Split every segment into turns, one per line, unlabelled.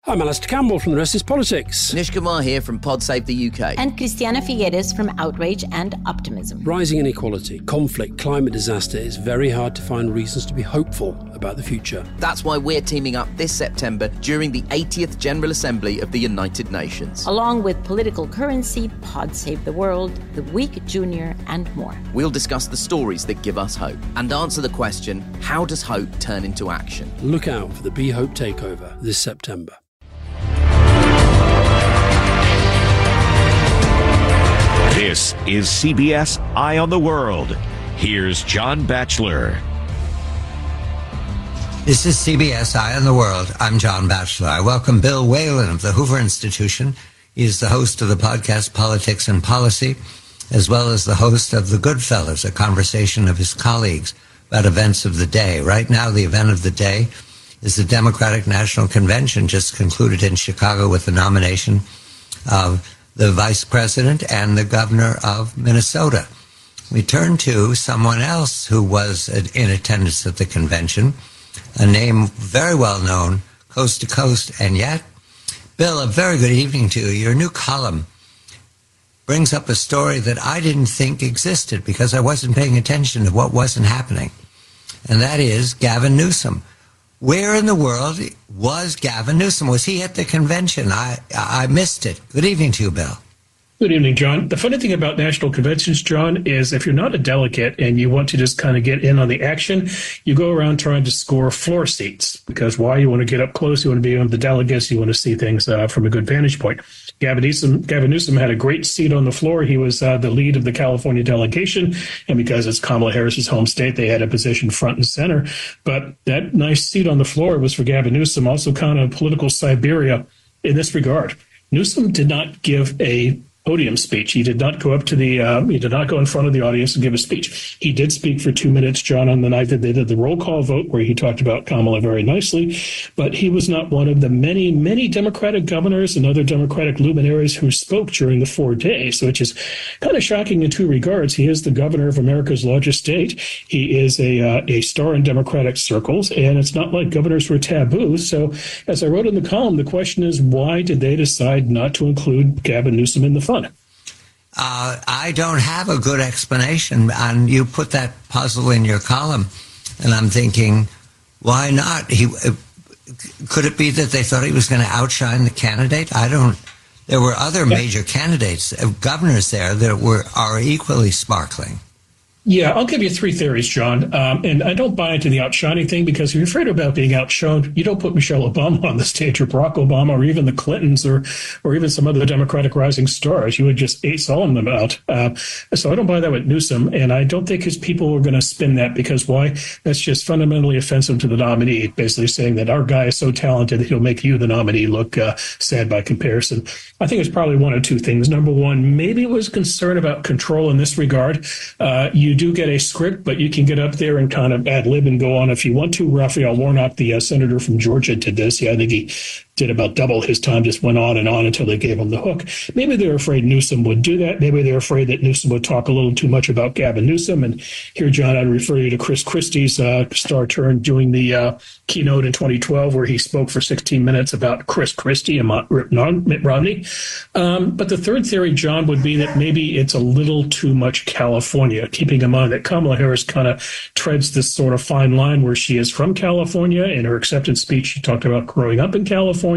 I'm Alistair Campbell from The Rest is Politics.
Nish Kumar here from Pod Save the UK.
And Christiana Figueres from Outrage and Optimism.
Rising inequality, conflict, climate disaster, it's very hard to find reasons to be hopeful about the future.
That's why we're teaming up this September during the 80th General Assembly of the United Nations.
Along with Political Currency, Pod Save the World, The Week Junior, and more.
We'll discuss the stories that give us hope and answer the question, how does hope turn into action?
Look out for the Be Hope Takeover this September.
This is CBS Eye on the World. Here's John Batchelor.
This is CBS Eye on the World. I'm John Batchelor. I welcome Bill Whalen of the Hoover Institution. He is the host of the podcast Politics and Policy, as well as the host of The Goodfellas, a conversation of his colleagues about events of the day. Right now, the event of the day is the Democratic National Convention just concluded in Chicago with the nomination of the vice president and the governor of Minnesota. We turn to someone else who was in attendance at the convention, a name very well known, coast to coast, and yet, Bill, a very good evening to you. Your new column brings up a story that I didn't think existed because I wasn't paying attention to what wasn't happening, and that is Gavin Newsom. Where in the world was Gavin Newsom? Was he at the convention? I missed it. Good evening to you, Bill.
Good evening, John. The funny thing about national conventions, John, is if you're not a delegate and you want to just kind of get in on the action, you go around trying to score floor seats. Because why? You want to get up close. You want to be with the delegates. You want to see things from a good vantage point. Gavin Newsom had a great seat on the floor. He was the lead of the California delegation. And because it's Kamala Harris's home state, they had a position front and center. But that nice seat on the floor was for Gavin Newsom, also kind of political Siberia in this regard. Newsom did not give a podium speech. He did not go up to he did not go in front of the audience and give a speech. He did speak for 2 minutes, John, on the night that they did the roll call vote where he talked about Kamala very nicely, but he was not one of the many, many Democratic governors and other Democratic luminaries who spoke during the 4 days, which is kind of shocking in two regards. He is the governor of America's largest state. He is a star in Democratic circles, and it's not like governors were taboo. So as I wrote in the column, the question is, why did they decide not to include Gavin Newsom in the fun?
I don't have a good explanation, and you put that puzzle in your column, and I'm thinking, why not? Could it be that they thought he was going to outshine the candidate? There were other major candidates, governors there that are equally sparkling.
Yeah, I'll give you three theories, John. And I don't buy into the outshining thing because if you're afraid about being outshone, you don't put Michelle Obama on the stage or Barack Obama or even the Clintons or even some other Democratic rising stars. You would just ace all of them out. So I don't buy that with Newsom. And I don't think his people are going to spin that because why? That's just fundamentally offensive to the nominee, basically saying that our guy is so talented that he'll make you, the nominee, look sad by comparison. I think it's probably one of two things. Number one, maybe it was concern about control in this regard. You do get a script, but you can get up there and kind of ad-lib and go on if you want to. Raphael Warnock, the senator from Georgia, did this. Yeah, I think he did about double his time, just went on and on until they gave him the hook. Maybe they're afraid Newsom would do that. Maybe they're afraid that Newsom would talk a little too much about Gavin Newsom. And here, John, I'd refer you to Chris Christie's star turn doing the keynote in 2012 where he spoke for 16 minutes about Chris Christie and Mitt Romney. But the third theory, John, would be that maybe it's a little too much California, keeping in mind that Kamala Harris kind of treads this sort of fine line where she is from California. In her acceptance speech, she talked about growing up in California,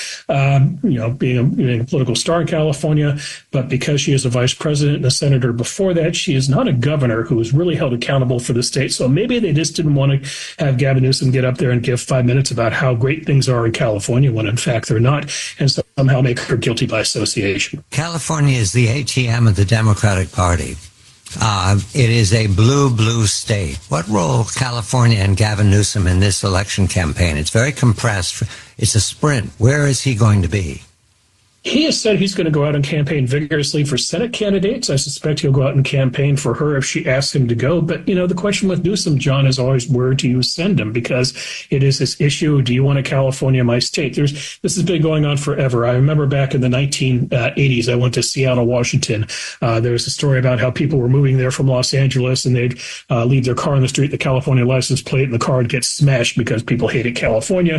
being a political star in California. But because she is a vice president and a senator before that, she is not a governor who is really held accountable for the state. So maybe they just didn't want to have Gavin Newsom get up there and give 5 minutes about how great things are in California when in fact they're not, and somehow make her guilty by association.
California is the ATM of the Democratic Party. It is a blue state. What role California and Gavin Newsom in this election campaign? It's very compressed. It's a sprint. Where is he going to be?
He has said he's going to go out and campaign vigorously for Senate candidates. I suspect he'll go out and campaign for her if she asks him to go. But, the question with Newsom, John, is always where do you send him? Because it is this issue, do you want a California, my state? This has been going on forever. I remember back in the 1980s, I went to Seattle, Washington. There was a story about how people were moving there from Los Angeles, and they'd leave their car on the street, the California license plate, and the car would get smashed because people hated California.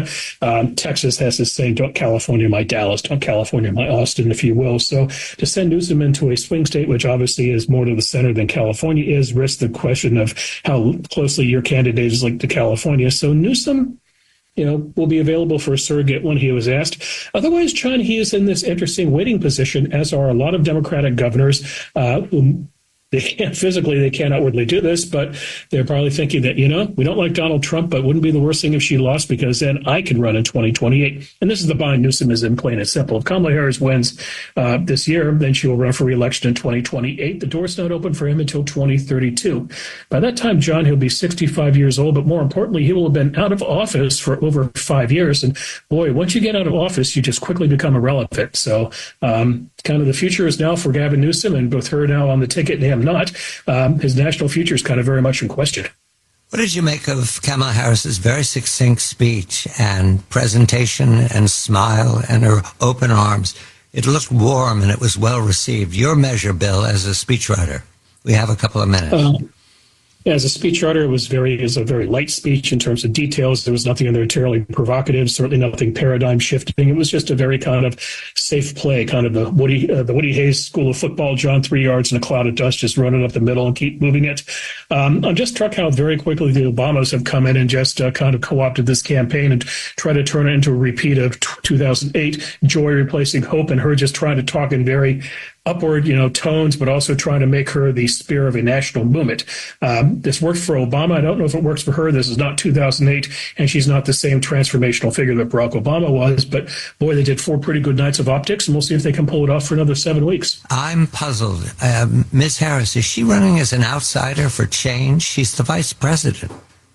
Texas has this saying, don't California my Dallas, don't California my Austin, if you will. So to send Newsom into a swing state, which obviously is more to the center than California is, risks the question of how closely your candidate is linked to California. So Newsom, will be available for a surrogate when he was asked. Otherwise, John, he is in this interesting waiting position, as are a lot of Democratic governors who they can't outwardly do this, but they're probably thinking that, we don't like Donald Trump, but wouldn't be the worst thing if she lost, because then I can run in 2028. And this is the bind Newsom is in, plain and simple. If Kamala Harris wins this year, then she will run for re-election in 2028. The door's not open for him until 2032. By that time, John, he'll be 65 years old, but more importantly, he will have been out of office for over 5 years. And boy, once you get out of office, you just quickly become irrelevant. So kind of the future is now for Gavin Newsom, and both her now on the ticket and him not. His national future is kind of very much in question.
What did you make of Kamala Harris's very succinct speech and presentation and smile and her open arms? It looked warm and it was well received. Your measure, Bill, as a speechwriter. We have a couple of minutes.
As a speechwriter, it was a very light speech in terms of details. There was nothing in there terribly provocative, certainly nothing paradigm shifting. It was just a very kind of safe play, kind of the Woody Hayes School of Football, John, 3 yards in a cloud of dust, just run it up the middle and keep moving it. I'm just struck how very quickly the Obamas have come in and just kind of co-opted this campaign and try to turn it into a repeat of 2008, joy replacing hope, and her just trying to talk in very upward, tones, but also trying to make her the spear of a national movement. This worked for Obama. I don't know if it works for her. This is not 2008, and she's not the same transformational figure that Barack Obama was. But boy, they did 4 pretty good nights of optics, and we'll see if they can pull it off for another 7 weeks.
I'm puzzled. Ms. Harris, is she running as an outsider for change? She's the vice president.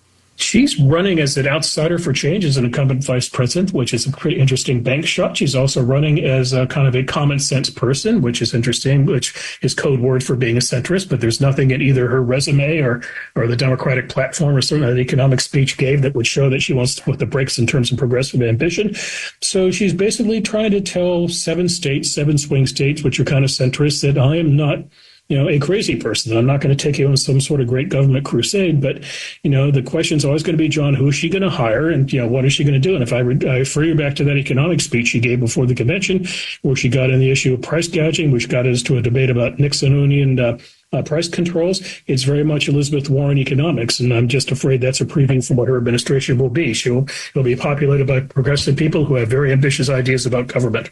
She's running as an outsider for change as an incumbent vice president, which is a pretty interesting bank shot. She's also running as a kind of a common sense person, which is interesting, which is code word for being a centrist. But there's nothing in either her resume or the Democratic platform or certainly the economic speech gave that would show that she wants to put the brakes in terms of progressive ambition. So she's basically trying to tell 7 swing states, which are kind of centrist, that I am not a crazy person. I'm not going to take you on some sort of great government crusade, but, the question's always going to be, John, who is she going to hire and, what is she going to do? And if I refer you back to that economic speech she gave before the convention, where she got in the issue of price gouging, which got us to a debate about Nixonian price controls, it's very much Elizabeth Warren economics. And I'm just afraid that's a preview for what her administration will be. It'll be populated by progressive people who have very ambitious ideas about government.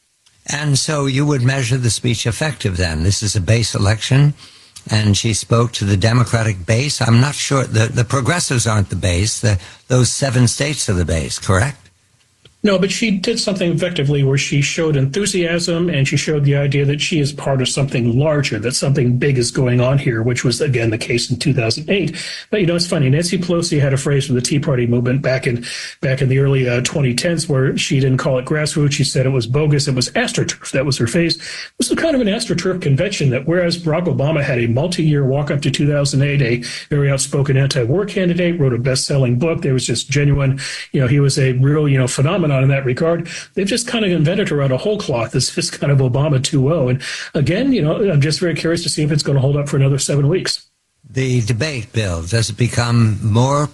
And so you would measure the speech effective then. This is a base election, and she spoke to the Democratic base. I'm not sure. The progressives aren't the base. Those 7 states are the base, correct?
No, but she did something effectively where she showed enthusiasm and she showed the idea that she is part of something larger, that something big is going on here, which was, again, the case in 2008. But, it's funny. Nancy Pelosi had a phrase for the Tea Party movement back in the early 2010s where she didn't call it grassroots. She said it was bogus. It was AstroTurf. That was her phrase. This was kind of an AstroTurf convention that whereas Barack Obama had a multi-year walk up to 2008, a very outspoken anti-war candidate, wrote a best-selling book. There was just genuine, he was a real, phenomenon in that regard. They've just kind of invented around a whole cloth this kind of Obama 2.0. And again, I'm just very curious to see if it's going to hold up for another 7 weeks.
The debate, Bill, does it become more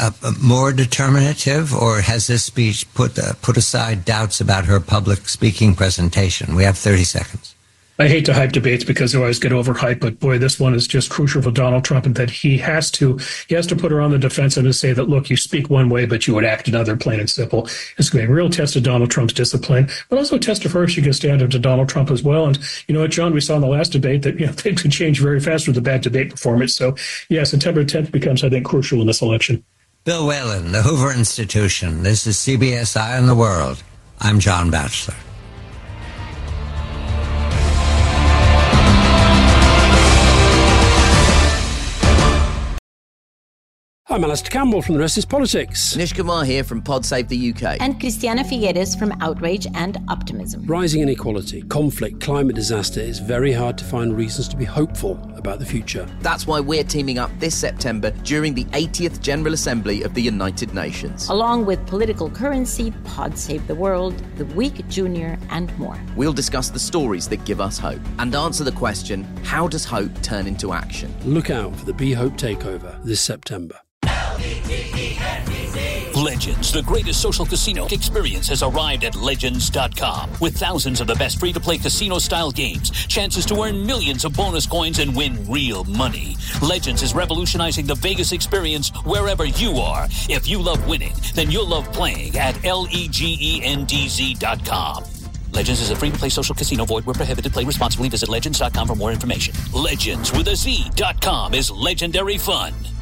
determinative, or has this speech put aside doubts about her public speaking presentation? We have 30 seconds.
I hate to hype debates because they always get overhyped, but boy, this one is just crucial for Donald Trump, and that he has to put her on the defensive and say that, look, you speak one way, but you would act another, plain and simple. It's going to be a real test of Donald Trump's discipline, but also a test of her if she can stand up to Donald Trump as well. And you know what, John, we saw in the last debate that things could change very fast with a bad debate performance. So yeah, September 10th becomes, I think, crucial in this election.
Bill Whalen, the Hoover Institution. This is CBS Eye on the World. I'm John Batchelor.
I'm Alastair Campbell from The Rest is Politics.
Nish Kumar here from Pod Save the UK.
And Christiana Figueres from Outrage and Optimism.
Rising inequality, conflict, climate disaster, it's very hard to find reasons to be hopeful about the future.
That's why we're teaming up this September during the 80th General Assembly of the United Nations.
Along with Political Currency, Pod Save the World, The Week Junior, and more.
We'll discuss the stories that give us hope and answer the question, how does hope turn into action?
Look out for the Be Hope Takeover this September.
Legends, the greatest social casino experience, has arrived at Legends.com. With thousands of the best free-to-play casino-style games, chances to earn millions of bonus coins and win real money. Legends is revolutionizing the Vegas experience wherever you are. If you love winning, then you'll love playing at LEGENDZ.com. Legends is a free-to-play social casino. Void where prohibited. Play responsibly. Visit Legends.com for more information. Legends with a Z.com is legendary fun.